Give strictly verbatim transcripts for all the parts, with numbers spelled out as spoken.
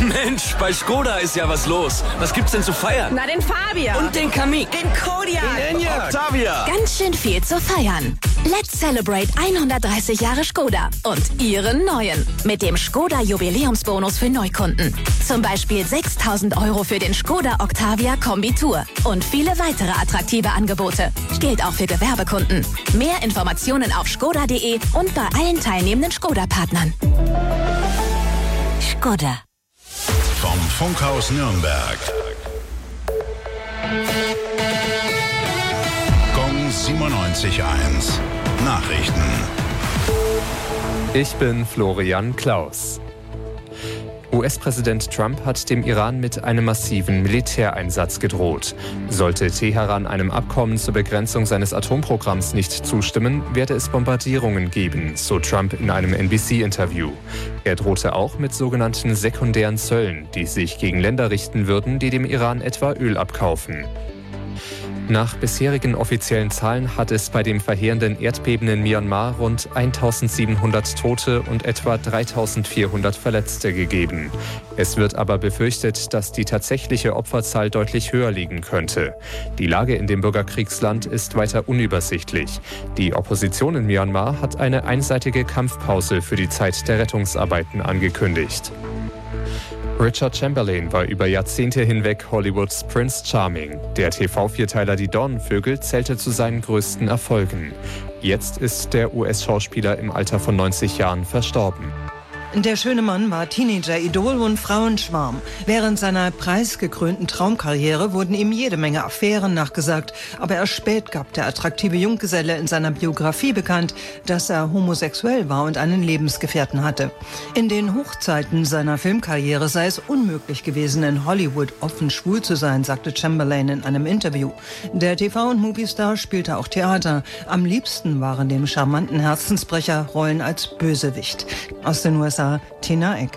Mensch, bei Skoda ist ja was los. Was gibt's denn zu feiern? Na, den Fabia. Und den Kamiq. Den Kodiaq. Den Enyaq. Octavia. Ganz schön viel zu feiern. Let's celebrate hundertdreißig Jahre Skoda und Ihren neuen. Mit dem Skoda Jubiläumsbonus für Neukunden. Zum Beispiel sechstausend Euro für den Skoda Octavia Kombi Tour. Und viele weitere attraktive Angebote. Gilt auch für Gewerbekunden. Mehr Informationen auf skoda punkt de und bei allen teilnehmenden Skoda-Partnern. Skoda. Vom Funkhaus Nürnberg. Gong siebenundneunzig Komma eins. Nachrichten. Ich bin Florian Klaus. U S-Präsident Trump hat dem Iran mit einem massiven Militäreinsatz gedroht. Sollte Teheran einem Abkommen zur Begrenzung seines Atomprogramms nicht zustimmen, werde es Bombardierungen geben, so Trump in einem N B C-Interview. Er drohte auch mit sogenannten sekundären Zöllen, die sich gegen Länder richten würden, die dem Iran etwa Öl abkaufen. Nach bisherigen offiziellen Zahlen hat es bei dem verheerenden Erdbeben in Myanmar rund eintausendsiebenhundert Tote und etwa dreitausendvierhundert Verletzte gegeben. Es wird aber befürchtet, dass die tatsächliche Opferzahl deutlich höher liegen könnte. Die Lage in dem Bürgerkriegsland ist weiter unübersichtlich. Die Opposition in Myanmar hat eine einseitige Kampfpause für die Zeit der Rettungsarbeiten angekündigt. Richard Chamberlain war über Jahrzehnte hinweg Hollywoods Prince Charming. Der T V-Vierteiler Die Dornenvögel zählte zu seinen größten Erfolgen. Jetzt ist der U S-Schauspieler im Alter von neunzig Jahren verstorben. Der schöne Mann war Teenager-Idol und Frauenschwarm. Während seiner preisgekrönten Traumkarriere wurden ihm jede Menge Affären nachgesagt. Aber erst spät gab der attraktive Junggeselle in seiner Biografie bekannt, dass er homosexuell war und einen Lebensgefährten hatte. In den Hochzeiten seiner Filmkarriere sei es unmöglich gewesen, in Hollywood offen schwul zu sein, sagte Chamberlain in einem Interview. Der T V- und Moviestar spielte auch Theater. Am liebsten waren dem charmanten Herzensbrecher Rollen als Bösewicht. Aus den U S A Tina Eck.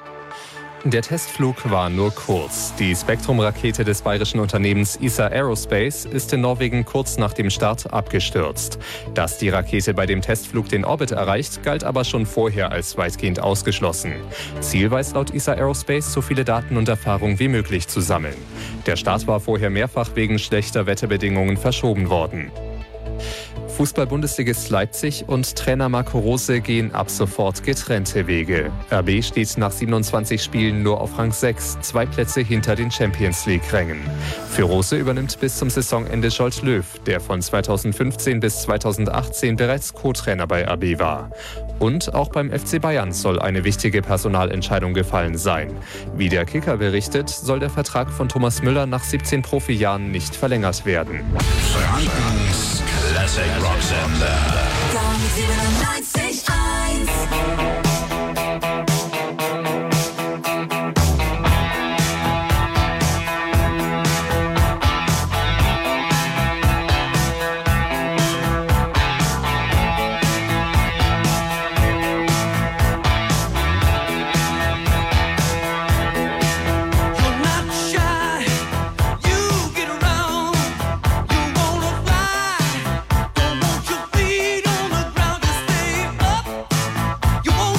Der Testflug war nur kurz. Die Spektrum-Rakete des bayerischen Unternehmens E S A Aerospace ist in Norwegen kurz nach dem Start abgestürzt. Dass die Rakete bei dem Testflug den Orbit erreicht, galt aber schon vorher als weitgehend ausgeschlossen. Ziel war es laut E S A Aerospace, so viele Daten und Erfahrung wie möglich zu sammeln. Der Start war vorher mehrfach wegen schlechter Wetterbedingungen verschoben worden. Fußball-Bundesligist Leipzig und Trainer Marco Rose gehen ab sofort getrennte Wege. R B steht nach siebenundzwanzig Spielen nur auf Rang sechs, zwei Plätze hinter den Champions-League-Rängen. Für Rose übernimmt bis zum Saisonende Jolt Löw, der von zweitausendfünfzehn bis zweitausendachtzehn bereits Co-Trainer bei R B war. Und auch beim F C Bayern soll eine wichtige Personalentscheidung gefallen sein. Wie der Kicker berichtet, soll der Vertrag von Thomas Müller nach siebzehn Profijahren nicht verlängert werden. Frankens Classic Rocksender. Gong siebenundneunzig Komma eins. You won't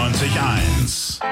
neunundneunzig Komma eins.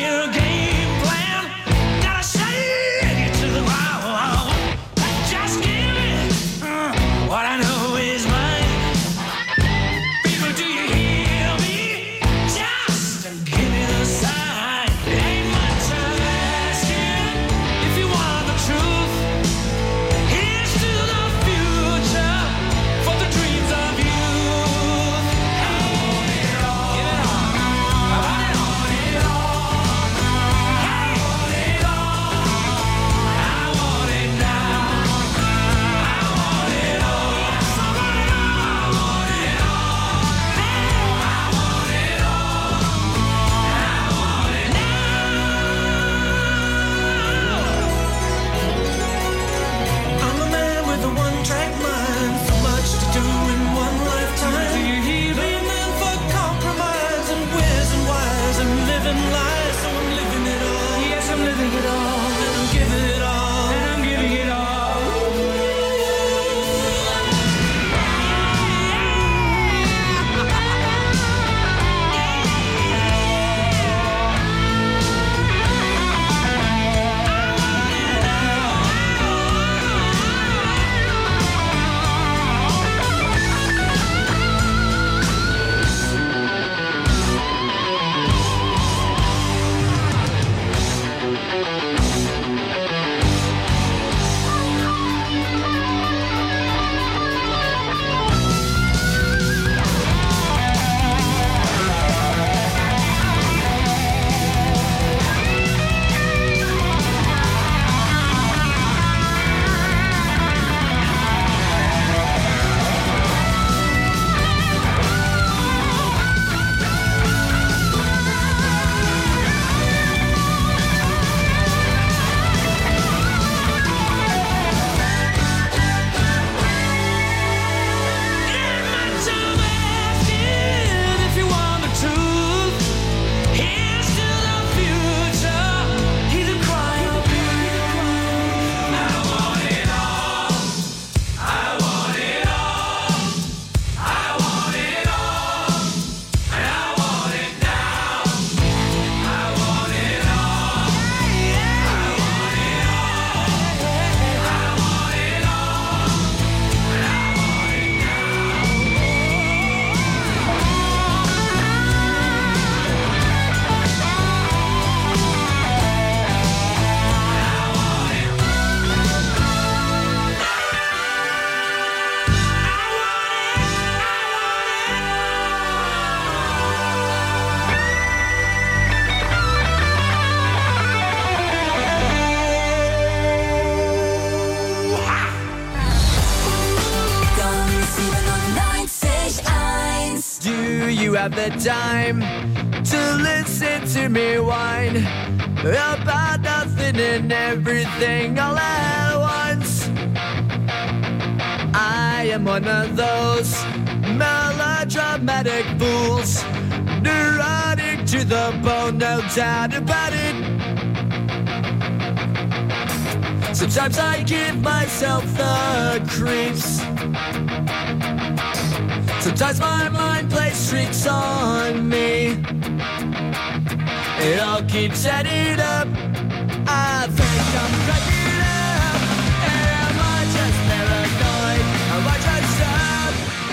have the time to listen to me whine about nothing and everything all at once. I am one of those melodramatic fools, neurotic to the bone, no doubt about it. Sometimes I give myself the creeps. Sometimes my mind plays tricks on me. It all keeps adding up. I think I'm cracking up. Am I just paranoid? Am I just up?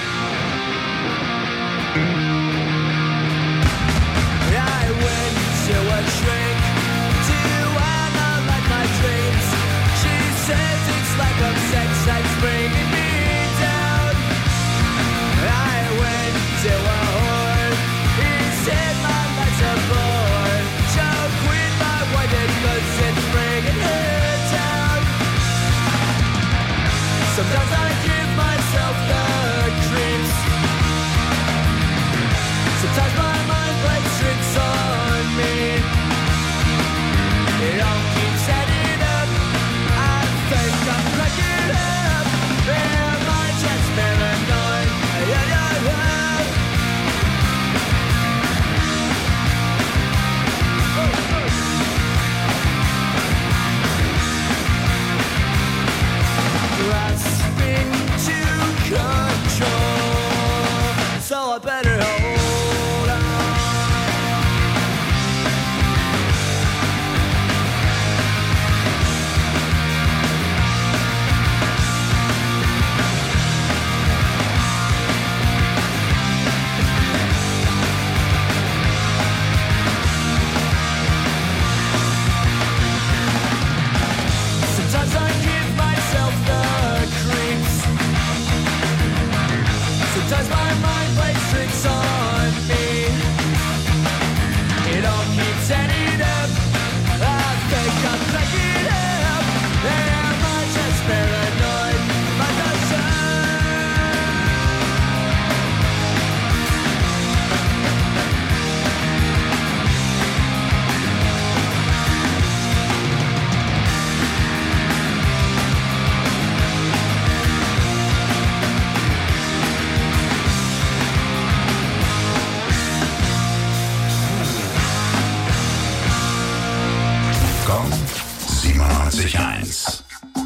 I went to a shrink to analyze my dreams. She says it's like a sex that's bringing me down. I went to a whore. He said my life's a bore. So quit my white cause it's bringing her down. Sometimes I give myself the creeps. Sometimes my mind plays tricks on me. It all keeps adding up. I think I'm cracking up. siebenundneunzig Komma eins.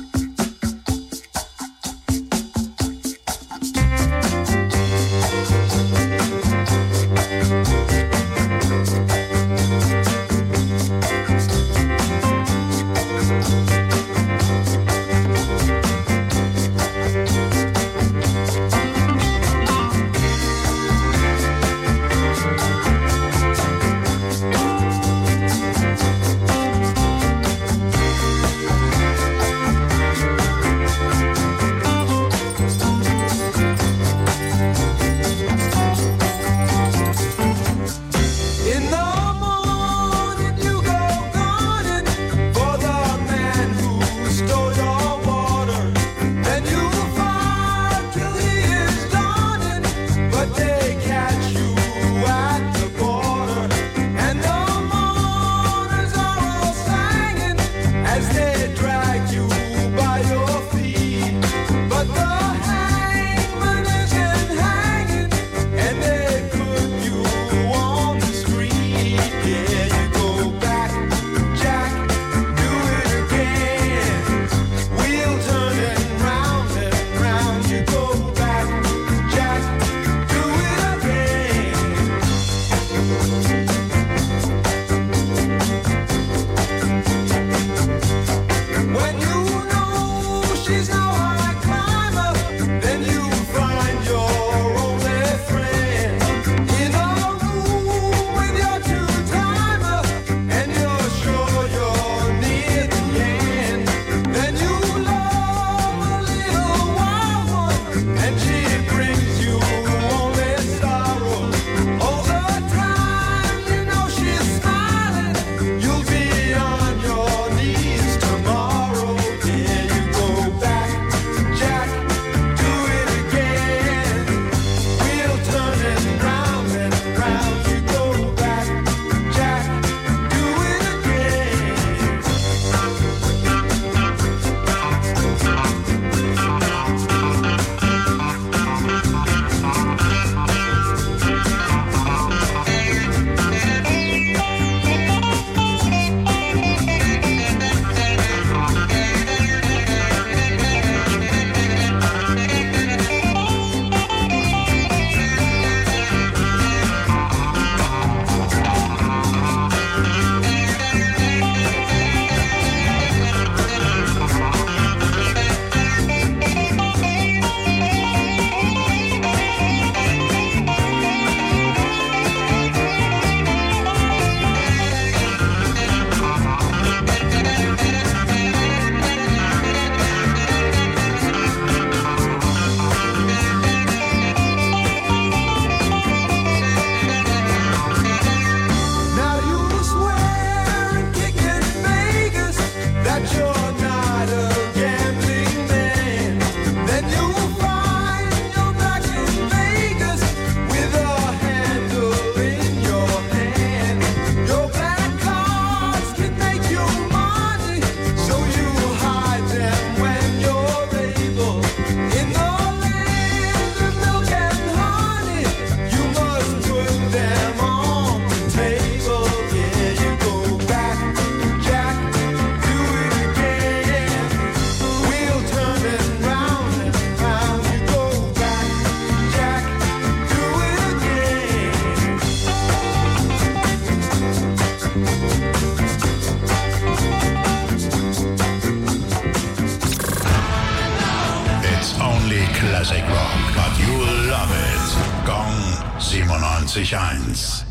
Classic Rock, but you'll love it. Gong siebenundneunzig Komma eins.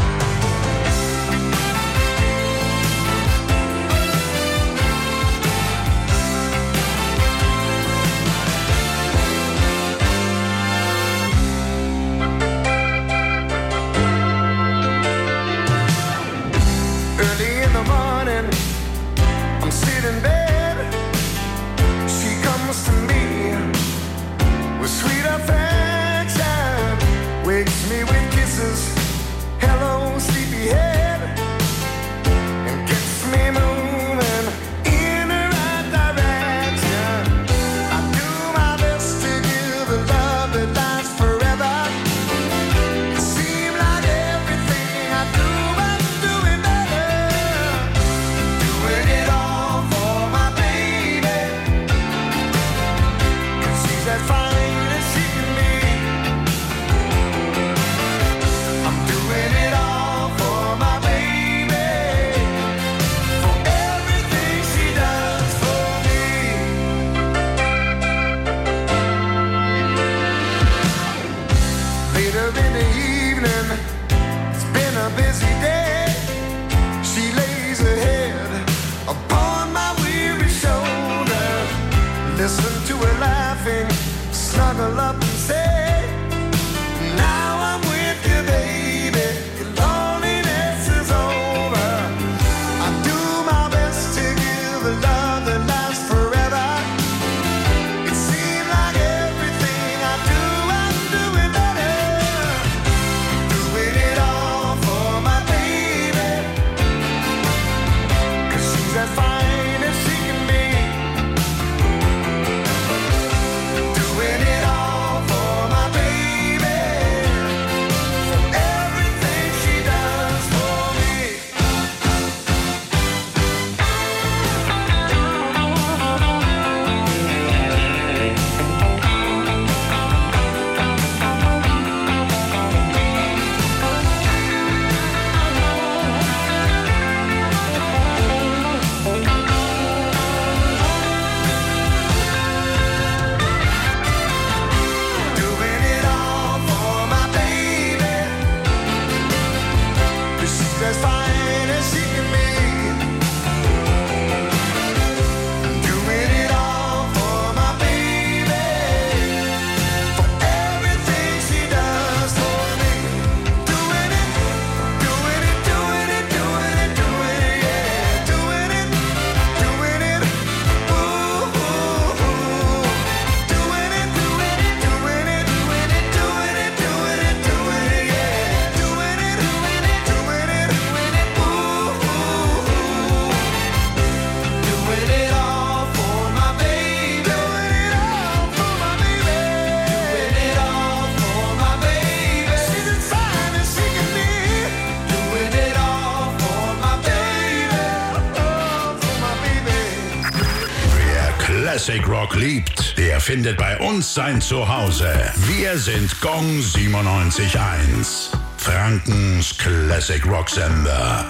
Early in the morning, I'm sitting in bed. She comes to me with sweet affection, wakes me with kisses, hello sleepyhead, and gets me moving in the right direction. I do my best to give a love that lasts forever. It seems like everything I do, I'm doing better, doing it all for my baby. Classic Rock liebt, der findet bei uns sein Zuhause. Wir sind Gong siebenundneunzig Komma eins. Frankens Classic Rock Sender.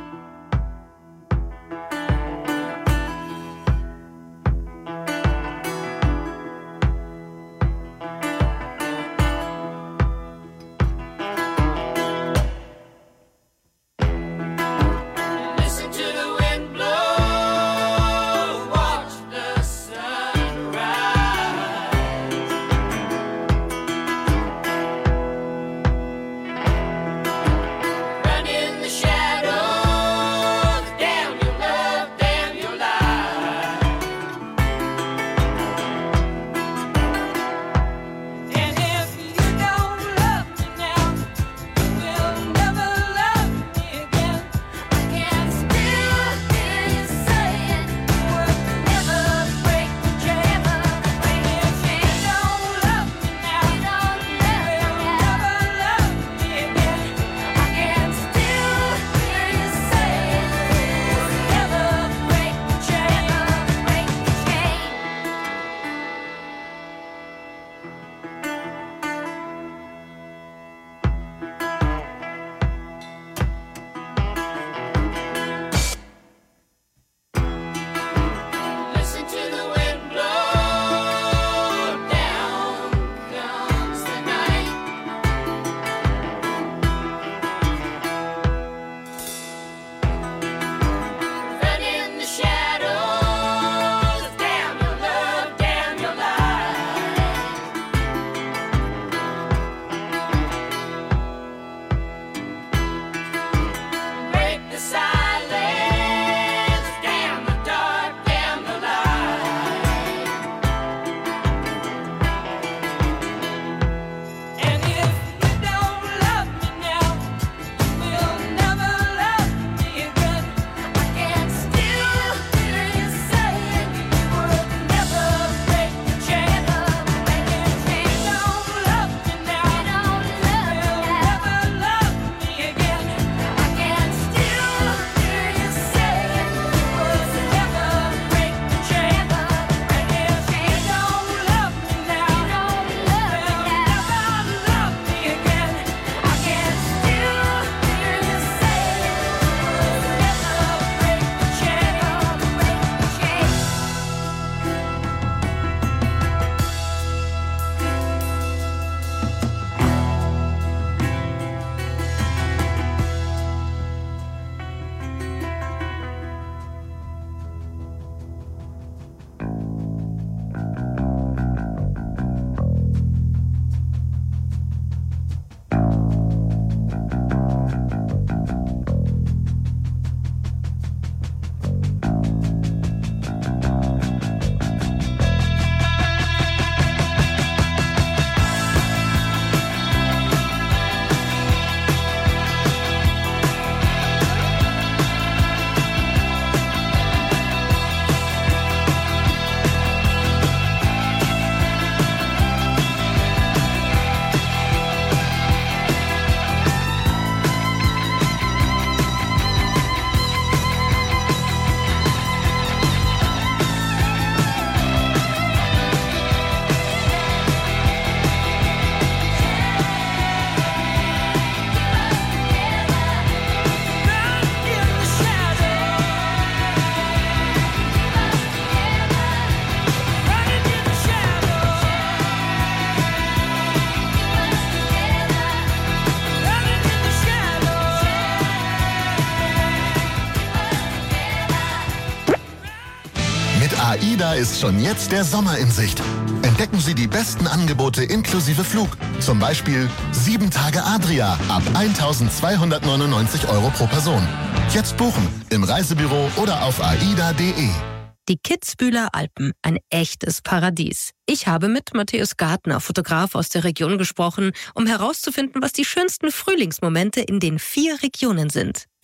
AIDA ist schon jetzt der Sommer in Sicht. Entdecken Sie die besten Angebote inklusive Flug. Zum Beispiel sieben Tage Adria ab eintausendzweihundertneunundneunzig Euro pro Person. Jetzt buchen im Reisebüro oder auf aida punkt de. Die Kitzbüheler Alpen, ein echtes Paradies. Ich habe mit Matthäus Gartner, Fotograf aus der Region, gesprochen, um herauszufinden, was die schönsten Frühlingsmomente in den vier Regionen sind. Im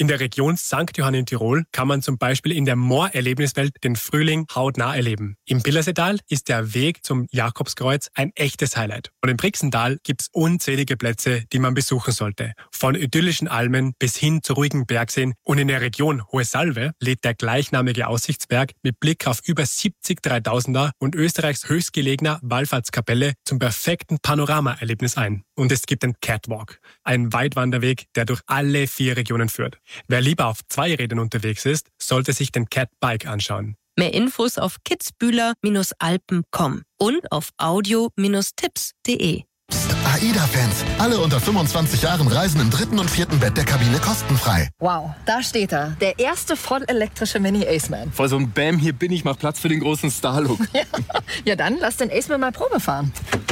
In der Region Sankt Johann in Tirol kann man zum Beispiel in der Moor-Erlebniswelt den Frühling hautnah erleben. Im Billerseetal ist der Weg zum Jakobskreuz ein echtes Highlight. Und im Brixental gibt's unzählige Plätze, die man besuchen sollte. Von idyllischen Almen bis hin zu ruhigen Bergseen. Und in der Region Hohe Salve lädt der gleichnamige Aussichtsberg mit Blick auf über siebzig Dreitausender und Österreichs höchstgelegener Wallfahrtskapelle zum perfekten Panoramaerlebnis ein. Und es gibt den Catwalk, ein Weitwanderweg, der durch alle vier Regionen führt. Wer lieber auf zwei Rädern unterwegs ist, sollte sich den Catbike anschauen. Mehr Infos auf kitzbühler Bindestrich alpen Punkt com und auf audio Bindestrich tipps Punkt de. AIDA-Fans, alle unter fünfundzwanzig Jahren reisen im dritten und vierten Bett der Kabine kostenfrei. Wow, da steht er. Der erste vollelektrische Mini Aceman. Voll so ein Bam, hier bin ich, mach Platz für den großen Starlook. Ja, ja, dann lass den Aceman mal Probe fahren.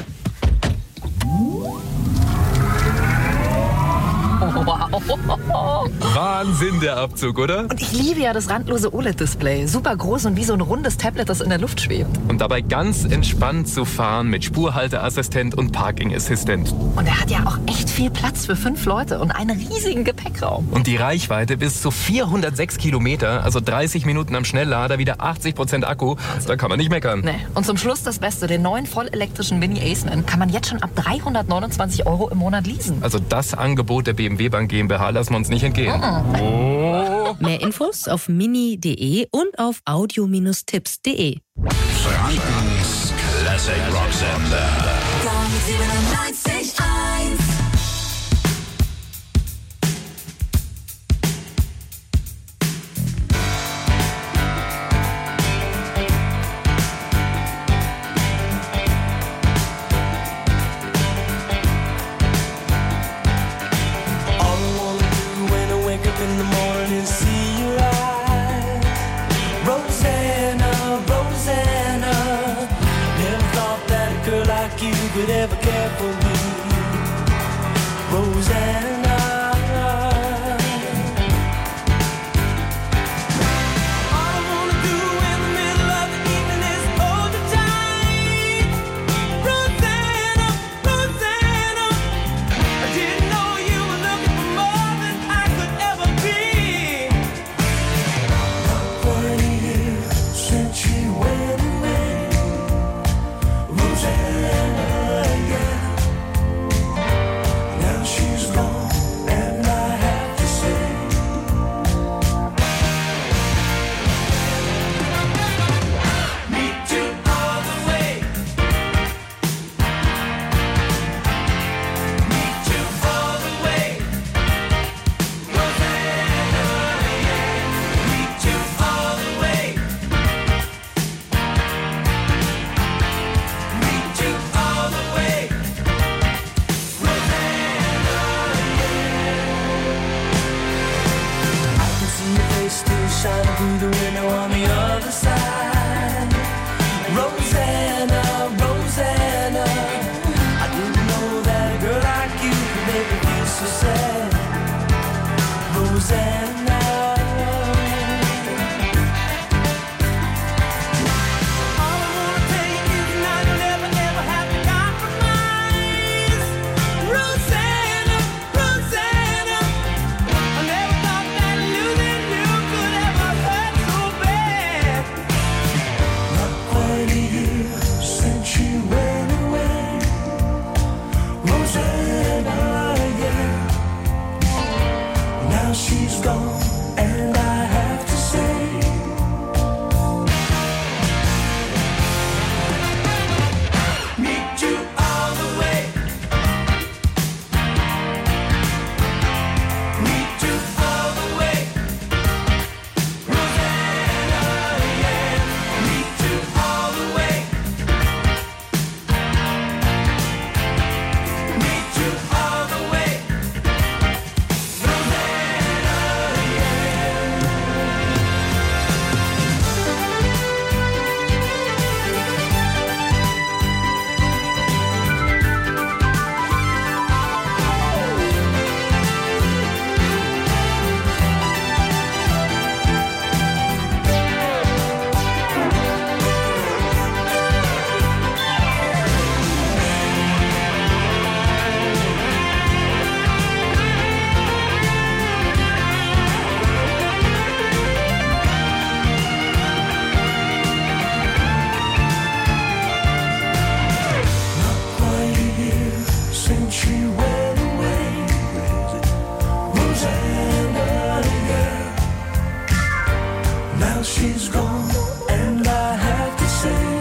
Wow. Wahnsinn, der Abzug, oder? Und ich liebe ja das randlose O L E D-Display. Super groß und wie so ein rundes Tablet, das in der Luft schwebt. Und dabei ganz entspannt zu fahren mit Spurhalteassistent und Parking-Assistent. Und er hat ja auch echt viel Platz für fünf Leute und einen riesigen Gepäckraum. Und die Reichweite bis zu vierhundertsechs Kilometer, also dreißig Minuten am Schnelllader, wieder achtzig Prozent Akku. Da kann man nicht meckern. Nee. Und zum Schluss das Beste, den neuen vollelektrischen Mini Aceman kann man jetzt schon ab dreihundertneunundzwanzig Euro im Monat leasen. Also das Angebot der B M W Bank GmbH lassen wir uns nicht entgehen. Oh. Mehr Infos auf mini punkt de und auf audio Bindestrich tipps Punkt de. Frankens Classic Rock Sender. Gong siebenundneunzig Komma eins. In the morning, see you rise, Rosanna, Rosanna. Never thought that a girl like you could ever care for me, Rosanna. All I wanna do in the middle of the evening is hold you tight, Rosanna, Rosanna. I didn't know you were looking for more than I could ever be. Twenty years since she went away, Rosanna, yeah. Now she's gone, and I have to say, me too all the way. Me too all the way. Rosanna, yeah. Me too all the way. Me too all the way. Rosanna, yeah. I can see your face still shining through the window on the other side. Rosanna, Rosanna. I didn't know that a girl like you could make me feel so sad. Rosanna. All I wanna tell you is tonight you'll never, ever have to compromise. Rosanna, Rosanna. I never thought that losing you could ever hurt so bad. Well, she's gone, and I have to say,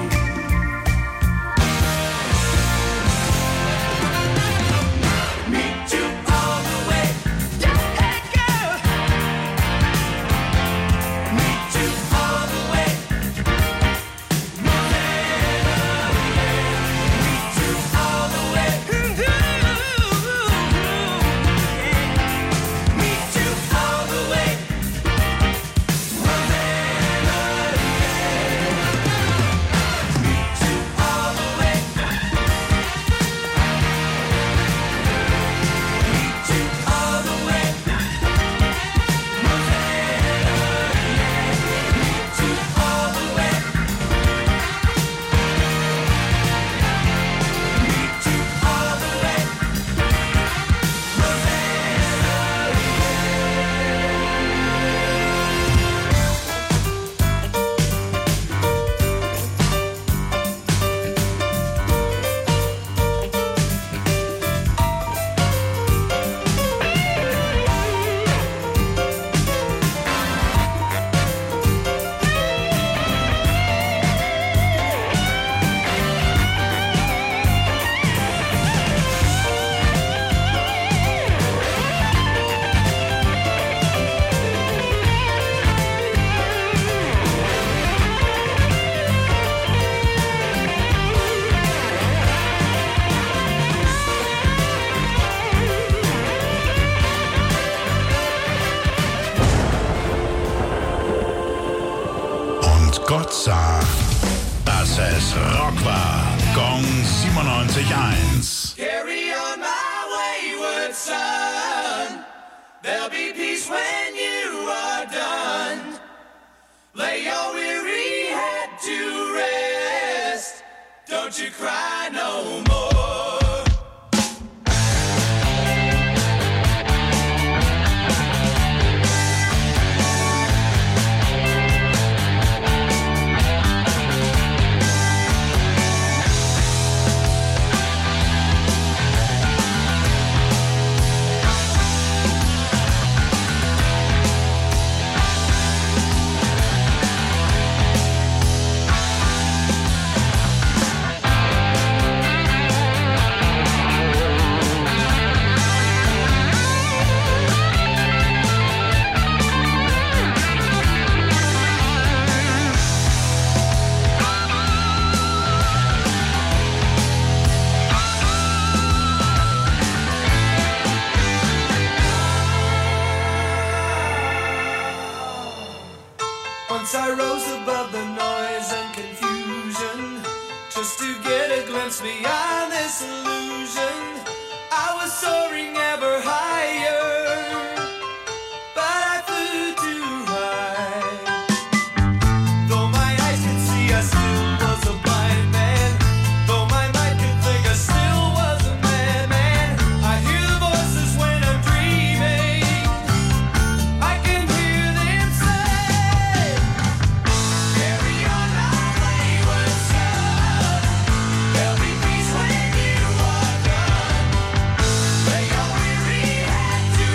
Gott sah, dass es Rock war. Gong siebenundneunzig Komma eins. carry on my wayward son. There'll be peace when you are done. Lay your weary head to rest. Don't you cry no more. Once I rose above the noise and confusion, just to get a glimpse beyond this illusion. I was soaring ever higher, but I flew too high. Though my eyes could see, I still was a blind man. Though my mind could think, I still was a madman. I hear the voices when I'm dreaming. I can hear them say, carry on my wayward son. There'll be peace when you are done. Lay your weary head to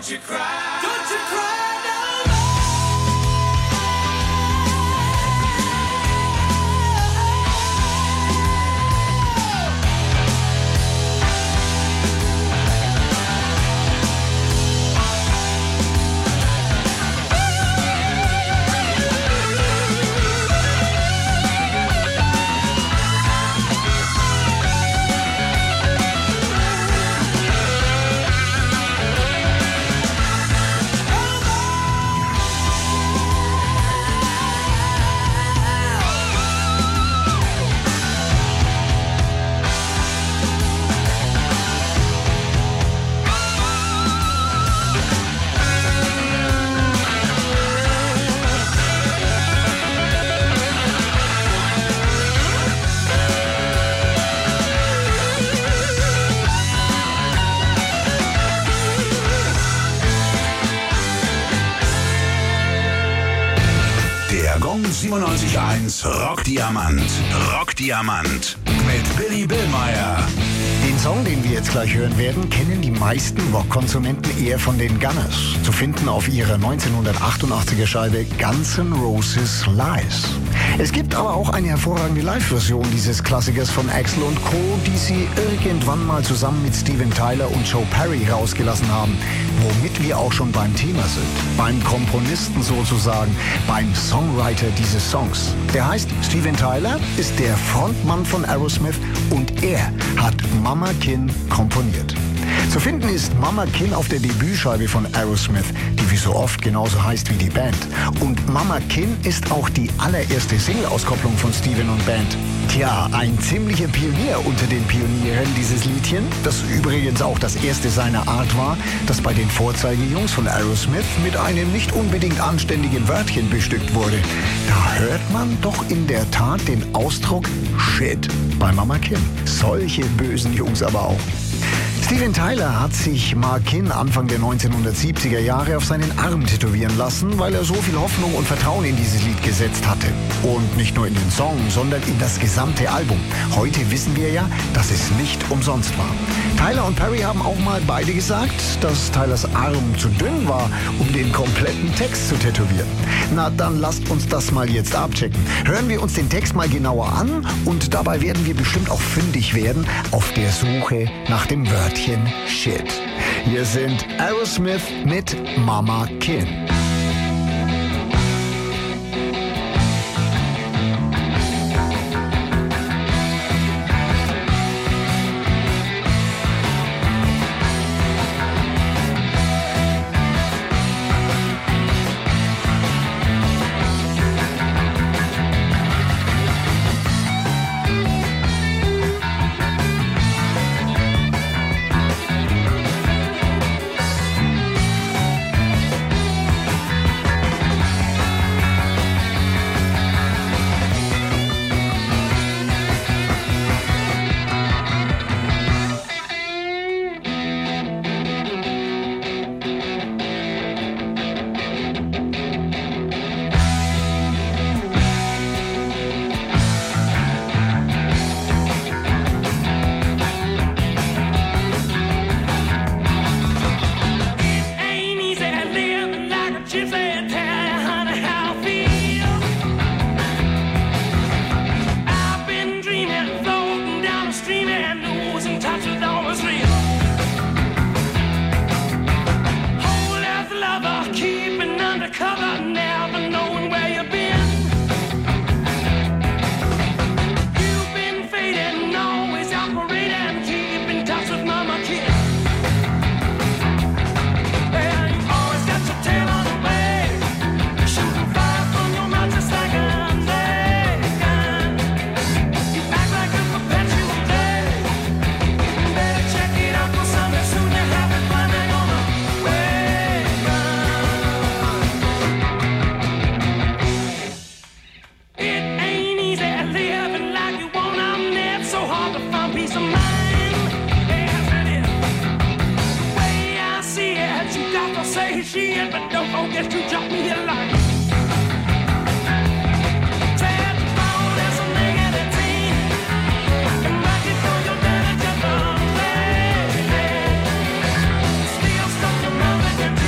Don't you cry, don't you cry no more. siebenundneunzig Komma eins Rockdiamant. Rockdiamant mit Billy Billmeyer. Den Song, den wir jetzt gleich hören werden, kennen die meisten Rockkonsumenten eher von den Gunners. Zu finden auf ihrer neunzehnhundertachtundachtziger Scheibe Guns N' Roses Lies. Es gibt aber auch eine hervorragende Live-Version dieses Klassikers von Axl und Co., die sie irgendwann mal zusammen mit Steven Tyler und Joe Perry rausgelassen haben, womit wir auch schon beim Thema sind. Beim Komponisten sozusagen, beim Songwriter dieses Songs. Der heißt Steven Tyler, ist der Frontmann von Aerosmith und er hat Mama Kin komponiert. Zu finden ist Mama Kin auf der Debütscheibe von Aerosmith, die wie so oft genauso heißt wie die Band. Und Mama Kin ist auch die allererste Single-Auskopplung von Steven und Band. Tja, ein ziemlicher Pionier unter den Pionieren dieses Liedchen, das übrigens auch das erste seiner Art war, das bei den Vorzeigejungs von Aerosmith mit einem nicht unbedingt anständigen Wörtchen bestückt wurde. Da hört man doch in der Tat den Ausdruck Shit bei Mama Kin. Solche bösen Jungs aber auch. Steven Tyler hat sich Ma Kin Anfang der neunzehnhundertsiebziger Jahre auf seinen Arm tätowieren lassen, weil er so viel Hoffnung und Vertrauen in dieses Lied gesetzt hatte. Und nicht nur in den Song, sondern in das gesamte Album. Heute wissen wir ja, dass es nicht umsonst war. Tyler und Perry haben auch mal beide gesagt, dass Tylers Arm zu dünn war, um den kompletten Text zu tätowieren. Na, dann lasst uns das mal jetzt abchecken. Hören wir uns den Text mal genauer an und dabei werden wir bestimmt auch fündig werden auf der Suche nach dem Wörtchen Shit. Hier sind Aerosmith mit Mama Kin. Still stuck in love with your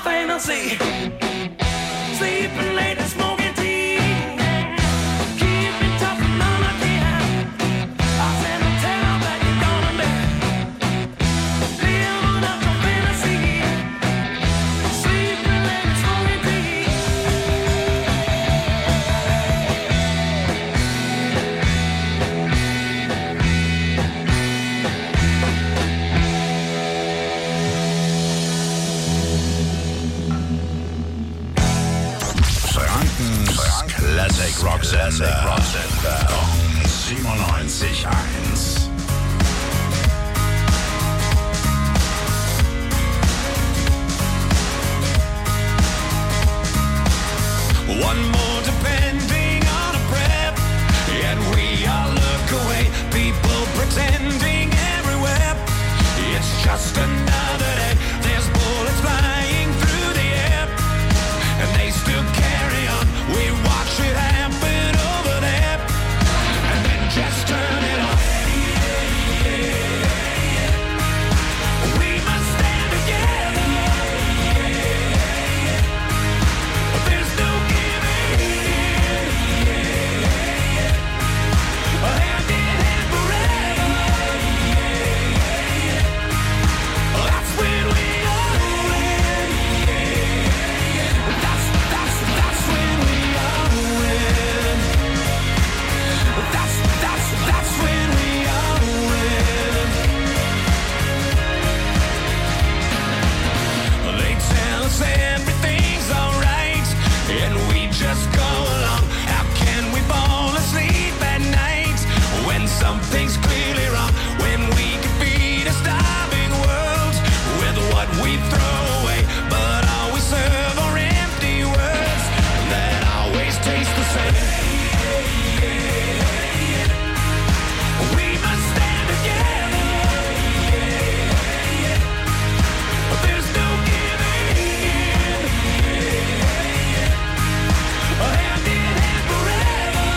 fantasy. Sleeping late and smoking tea. Keep me tough and all I can. I said I tell that you're gonna be living up a fantasy. Sleeping late and smoking tea. Frankens Classic Rock Sender. Gong siebenundneunzig eins. One more depending on a prep, and we all look away. People pretending everywhere. It's just another day. There's bullets flying through the air, and they still carry on. We watch it happen over there, and then just turn it on. We must stand together. There's no giving in. Hand in hand forever. That's when we all win. That's, that's, that's when we all win. That's, that's, that's when we all win. They tell us everything's alright, and we just go along. How can we fall asleep at night when something's clearly wrong? When we can feed a starving world with what we throw away, but all we serve are empty words that always taste the same. We must stand together. There's no giving in. Hand in hand forever.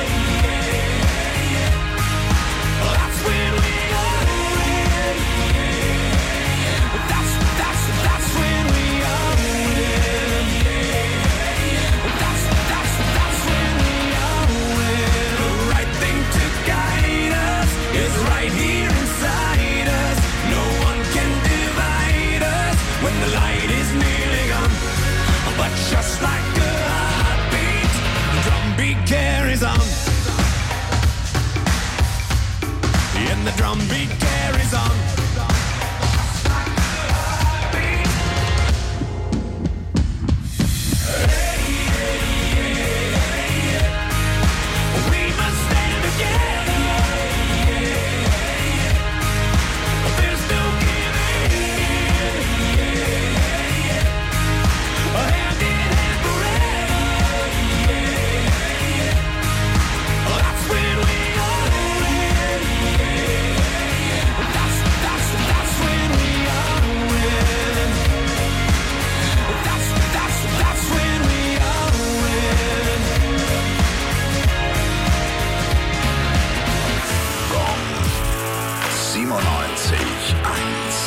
That's when we all win. That's, that's, that's when we all win. That's, that's, that's when we all win. The right thing to guide us is right here inside us. No one can divide us when the light is nearly gone. But just like a heartbeat, the drumbeat carries on. And the drumbeat carries on. We must stand together. There's no giving in. Hand in hand forever. That's when we all win. That's, that's, that's when we all win. That's, that's, that's when we all win. Gong siebenundneunzig eins.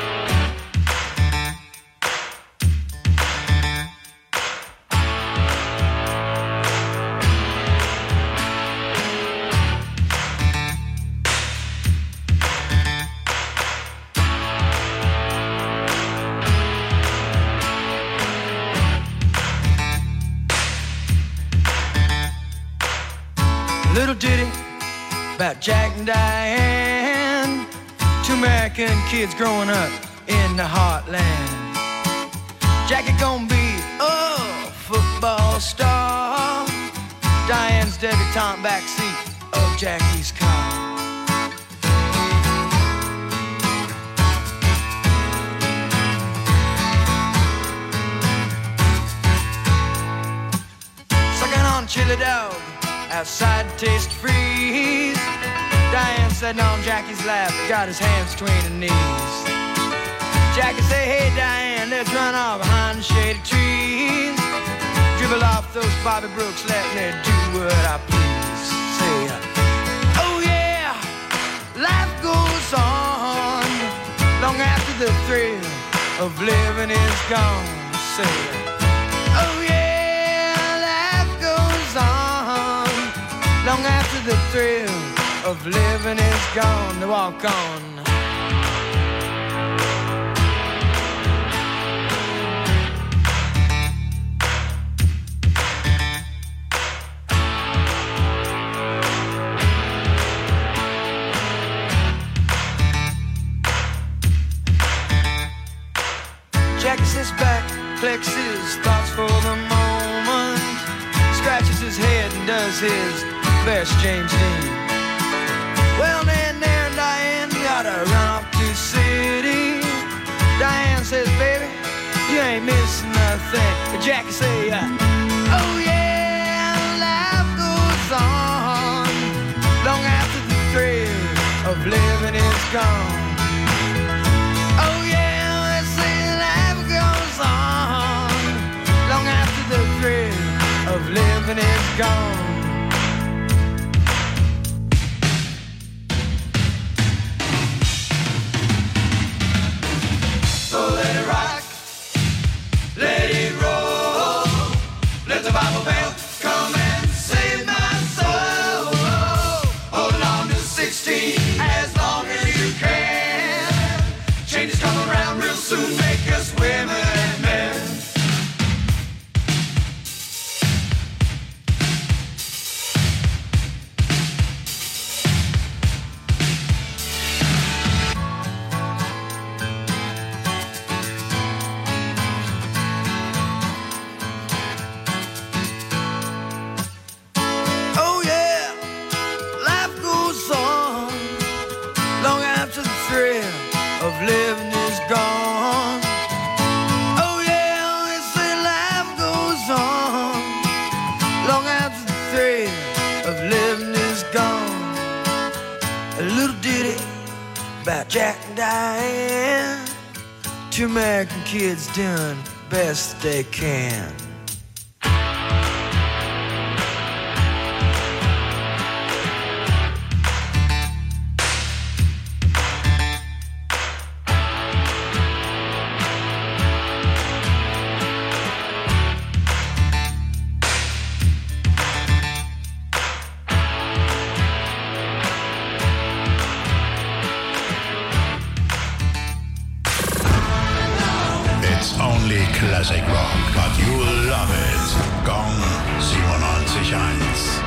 Little ditty about Jack and Diane, two American kids growing up in the heartland. Jackie gonna be a football star, Diane's debutante backseat of Jackie's car. Sucking on chili dog outside to taste freeze. Diane sitting on Jackie's lap, got his hands between her knees. Jackie say, hey Diane, let's run off behind the shady trees. Dribble off those Bobby Brooks, let me do what I please. Say, oh yeah, life goes on long after the thrill of living is gone. say, oh yeah, life goes on long after the thrill of living is gone. They walk on. Jacks his back, flexes thoughts for the moment, scratches his head and does his best James Dean. Well, then there Diane gotta run off to the city. Diane says, baby, you ain't missing nothing. But Jackie say, uh, oh yeah, life goes on long after the thrill of living is gone. Oh yeah, let's say life goes on long after the thrill of living is gone. So let it rock, let it roll, let the Bible bell come and save my soul. Hold on to sixteen as long as you can. Changes come around real soon, make us women and men. Oh yeah, life goes on long after the thrill of living is gone. Oh yeah, they say life goes on long after the thrill of living is gone. A little ditty about Jack and Diane, two American kids doing best they can. It's only classic rock, but you'll love it. Gong siebenundneunzig Komma eins.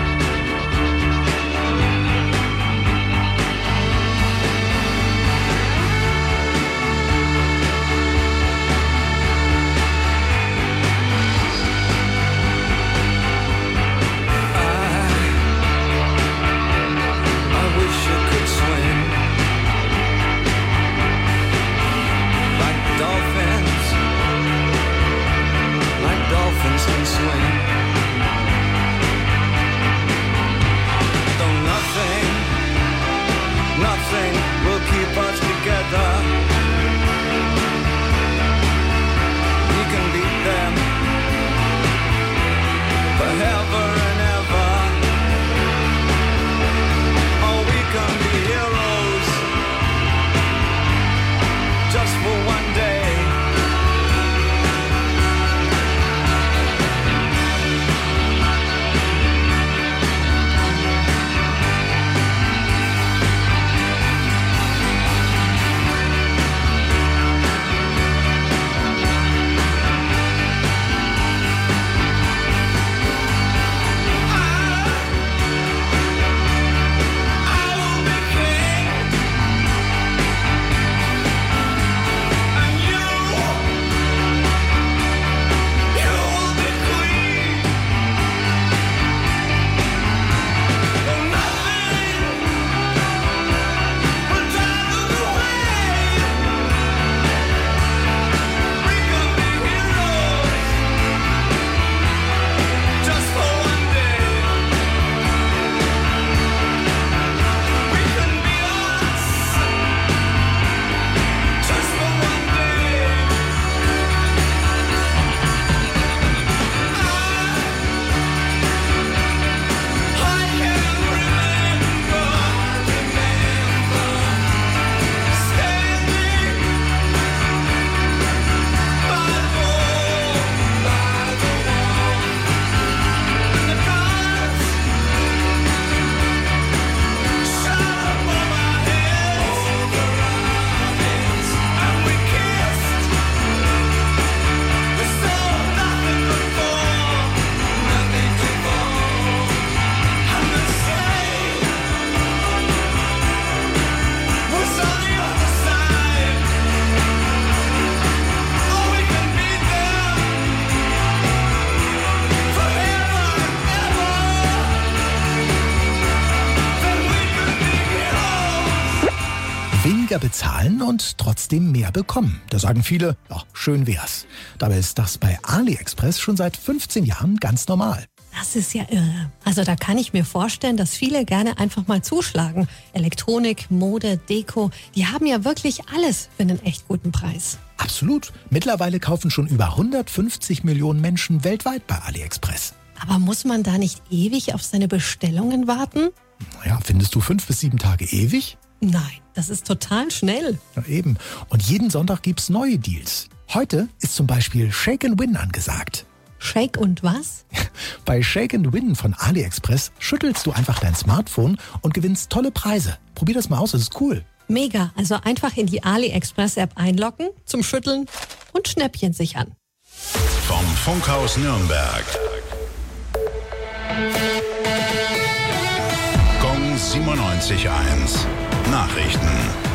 I wish I could swim like dolphins, like dolphins can swim. weniger bezahlen und trotzdem mehr bekommen. Da sagen viele, ja, schön wär's. Dabei ist das bei AliExpress schon seit fünfzehn Jahren ganz normal. Das ist ja irre. Also da kann ich mir vorstellen, dass viele gerne einfach mal zuschlagen. Elektronik, Mode, Deko, die haben ja wirklich alles für einen echt guten Preis. Absolut. Mittlerweile kaufen schon über hundertfünfzig Millionen Menschen weltweit bei AliExpress. Aber muss man da nicht ewig auf seine Bestellungen warten? Naja, findest du fünf bis sieben Tage ewig? Nein, das ist total schnell. Ja, eben. Und jeden Sonntag gibt's neue Deals. Heute ist zum Beispiel Shake and Win angesagt. Shake und was? Bei Shake and Win von AliExpress schüttelst du einfach dein Smartphone und gewinnst tolle Preise. Probier das mal aus, das ist cool. Mega, also einfach in die AliExpress-App einloggen, zum Schütteln und Schnäppchen sichern. Vom Funkhaus Nürnberg. Gong siebenundneunzig eins. Nachrichten.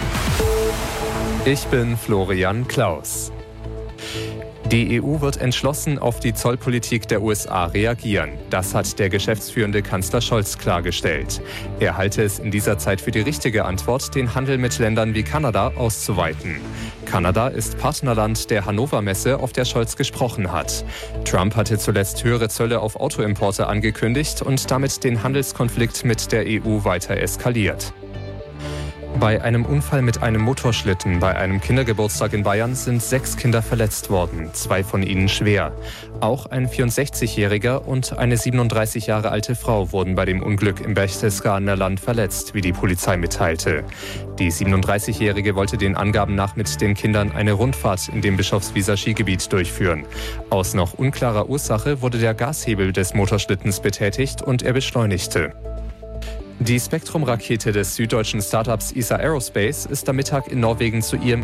Ich bin Florian Klaus. Die E U wird entschlossen auf die Zollpolitik der U S A reagieren. Das hat der geschäftsführende Kanzler Scholz klargestellt. Er halte es in dieser Zeit für die richtige Antwort, den Handel mit Ländern wie Kanada auszuweiten. Kanada ist Partnerland der Hannover Messe, auf der Scholz gesprochen hat. Trump hatte zuletzt höhere Zölle auf Autoimporte angekündigt und damit den Handelskonflikt mit der E U weiter eskaliert. Bei einem Unfall mit einem Motorschlitten bei einem Kindergeburtstag in Bayern sind sechs Kinder verletzt worden, zwei von ihnen schwer. Auch ein vierundsechzigjähriger und eine siebenunddreißig Jahre alte Frau wurden bei dem Unglück im Berchtesgadener Land verletzt, wie die Polizei mitteilte. Die siebenunddreißigjährige wollte den Angaben nach mit den Kindern eine Rundfahrt in dem Bischofswieser Skigebiet durchführen. Aus noch unklarer Ursache wurde der Gashebel des Motorschlittens betätigt und er beschleunigte. Die Spektrum-Rakete des süddeutschen Startups E S A Aerospace ist am Mittag in Norwegen zu ihrem